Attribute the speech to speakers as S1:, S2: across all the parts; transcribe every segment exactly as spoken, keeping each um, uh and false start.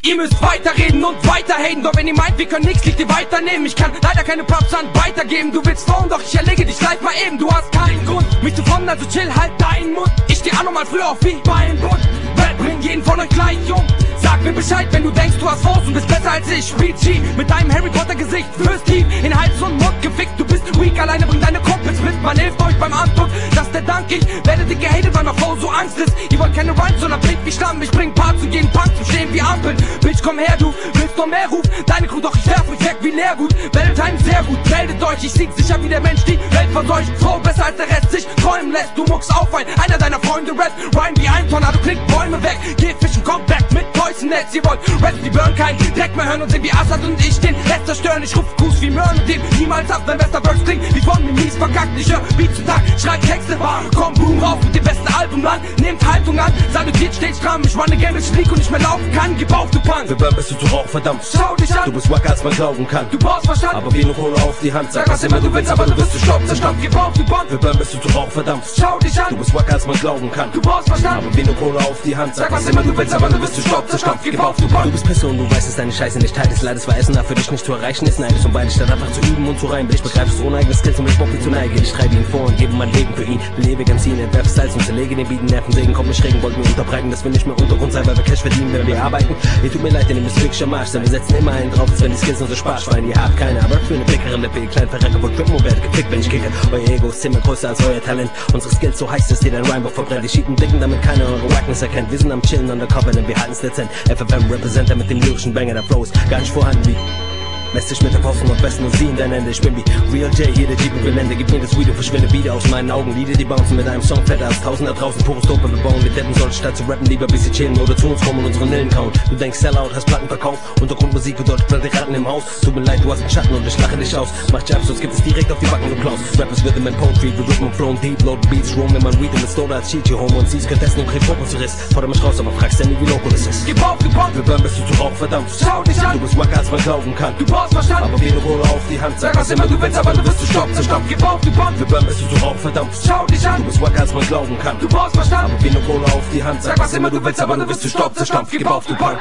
S1: Ihr müsst weiterreden und weiterhaten, doch wenn ihr meint, wir können nichts, liegt ihr weiternehmen. Ich kann leider keine Props an weitergeben. Du willst Frauen, doch ich erlege dich live mal eben. Du hast keinen Grund, mich zu fronten, also chill halt deinen Mund. Ich steh auch noch mal früher auf wie beim Bund. Rap bringt jeden von euch gleich um. Sag mir Bescheid, wenn du denkst, du hast Faust und bist besser als ich. Spiel G mit deinem Harry Potter Gesicht, wirst tief in Hals und Mund gefickt. Du bist weak, alleine bring deine Kumpels mit. Man hilft euch beim Anton, das ist der Dank. Ich werde dick gehatet, weil mein Flow so Angst ist. Ihr wollt keine Rhymes, sondern blinkt wie Schlamm. Ich bring Parts und jeden Punk zum Stehen wie Ampeln. Bitch, komm her, du willst noch mehr Ruf. Deine Crew, doch ich werf euch weg wie Leergut. Battletime sehr gut, meldet euch, ich sieg sicher wie der Mensch, die Welt verseucht. Flow besser als der Rest sich träumen lässt. Du muckst auf ein, einer deiner Freunde rappt. Rhyme wie ein Tornado, klickt Bäume weg. Geh fischen, kommt back mit Preußennetz. Ihr wollt Raps, die burn kein Dreck mehr hören und sehen wie Assad und ich den Rest zerstören. Ich ruf Kuss wie Mörn und dem niemals ab, wenn bester Verse klingt wie von mir mies verkackt. Ich hör Beats zum Tag, schreib Texte, komm boom rauf mit dem besten Album an. Nehmt Haltung an, salutiert stets stramm. Ich run again, bis ich lieg und nicht mehr laufen kann. Gib auf, du Punk.
S2: Wir burn bist du zu Rauch, verdammt.
S1: Schau dich an,
S2: du bist wacker als man glauben kann.
S1: Du brauchst Verstand,
S2: aber wir nur Kohle auf die Hand. Sag was immer du willst, aber du wirst zu Staub zerstampft.
S1: Gib auf, du Punk.
S2: Wir burn bist du zu Rauch, verdammt.
S1: Schau dich an,
S2: du bist wacker als man glauben kann.
S1: Du brauchst Verstand,
S2: aber wir nur Kohle auf die Hand. Sag was immer du willst, aber du wirst zu Staub zerstampft. Gib auf, du Punk. Du bist Pisse und du weißt, dass deine Scheiße nicht teil ist. Leider war Essen da für dich nicht zu erreichen ist. Neidisch und beide statt einfach zu üben und zu rein. Ich begreife es ohne eigene Skills und ich Bock wie zu neige. Ich treibe ihn vor und gebe mein Leben für ihn. Lebe ganz ihn, entwerfe Salz und zerlege den Bieten. Nervensegen, kommt mich regen, wollt mir unterbreiten, dass wir nicht mehr Untergrund sein, weil wir Cash verdienen, wenn wir arbeiten. Ihr tut mir leid, denn ihr müsst wirklich am Arsch sein. Wir setzen immer einen drauf, als wenn die Skills unsere Spaß schweinen. Ihr habt keine, aber für eine dickere Lippe, ihr kleinen Verrecker, wollt trippen und werdet gefickt, wenn ich kicke. Euer Ego ist zehnmal größer als euer Talent. Unsere Skills so heiß, dass dir dein Rhyme verbrennt. Die schieben dicken, damit keiner eure Wackness erkennt. Wir sind am Chillen undercover, denn wir halten's dezent. F F M Representer mit dem lyrischen Banger, der Flow ist gar nicht vorhanden wie Messt dich mit der Faust und am besten nur sie in dein Ende. Ich bin wie Real J, hier der Jeep im Gelände. Gib mir das Video, verschwinde wieder aus meinen Augen. Lieder, die bouncen mit einem Song fetter als tausend da draußen. Pures Dope, wir bauen die Deppen, soll statt zu rappen lieber bis sie chillen oder zu uns kommen und unsere Nillen kauen. Du denkst Sellout, hast Platten verkauft, Untergrundmusik bedeutet Piraten im Haus. Tut mir leid, du hast einen Schatten und ich lache dich aus. Mach Jabs, sonst gibt es direkt auf die Backen und Klaus. Rappers Rhythm and Poetry, wir Rhythm and Flow und Deep, Load Beats, Roam, wenn man Weed in the Store als Cheat, you home und siehst, könnt essen und krieg Fokus zu Riss. Forder mich raus, aber fragst ja nie, wie local es ist.
S1: Gib auf, du Punk.
S2: Wir burn bist du zu Rauch, verdammt.
S1: Schau dich an,
S2: du bist wacker als man glauben kann.
S1: Du brauchst Verstand,
S2: aber wir Kohle auf die Hand. Sag was immer du willst, aber du wirst zu Staub zerstampft.
S1: Gib auf, du Punk.
S2: Wir burn bist du zu Rauch, verdammt.
S1: Schau dich an,
S2: du bist wacker als man glauben kann.
S1: Du brauchst Verstand,
S2: aber wir nur Kohle auf die Hand. Sag was immer du willst, aber du wirst zu Staub zerstampft. Gib auf, du Punk.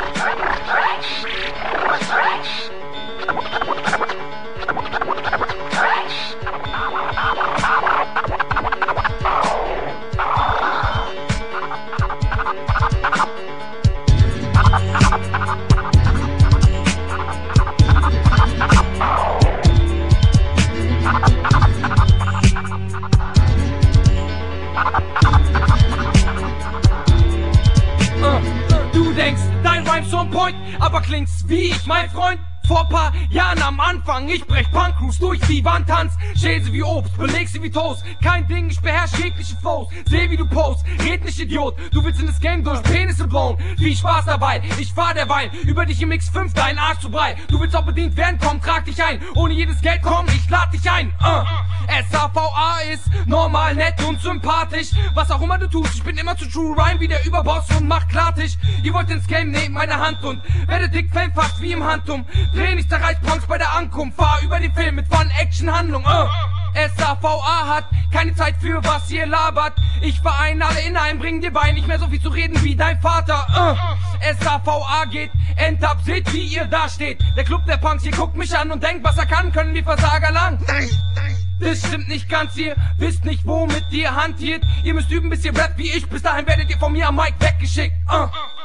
S1: Du denkst, dein Rhyme on point, aber klingst wie ich, mein Freund. Vor paar Jahren am Anfang, ich brech Punk-Crews durch die Wand, tanz, schäl sie wie Obst, beleg sie wie Toast. Kein Ding, ich beherrsch jegliche Flows, seh wie du post, red nicht Idiot. Du willst in das Game durch Penisse blown, viel Spaß dabei, ich fahr derweil über dich im X fünf, dein Arsch zu breit. Du willst auch bedient werden, komm, trag dich ein, ohne jedes Geld, komm, ich lad dich ein. uh. S A V A ist normal, nett und sympathisch, was auch immer du tust, ich bin immer zu True Rhyme wie der Überboss und mach Klartisch. Ihr wollt ins Game, nehmt meine Hand und werdet dick Fame fast wie im Handtum. Dreh nicht zerreißt Punks bei der Ankunft, fahr über den Film mit Fun, Action, Handlung. uh. S A V A hat keine Zeit für was ihr labert. Ich vereine alle in einem, bring dir bei, nicht mehr so viel zu reden wie dein Vater. uh. S A V A geht endab, seht wie ihr da steht. Der Club der Punks, ihr guckt mich an und denkt, was er kann, können die Versager lang. Das stimmt nicht ganz, ihr wisst nicht, womit ihr hantiert. Ihr müsst üben, bis ihr rappt wie ich, bis dahin werdet ihr von mir am Mic weggeschickt. uh.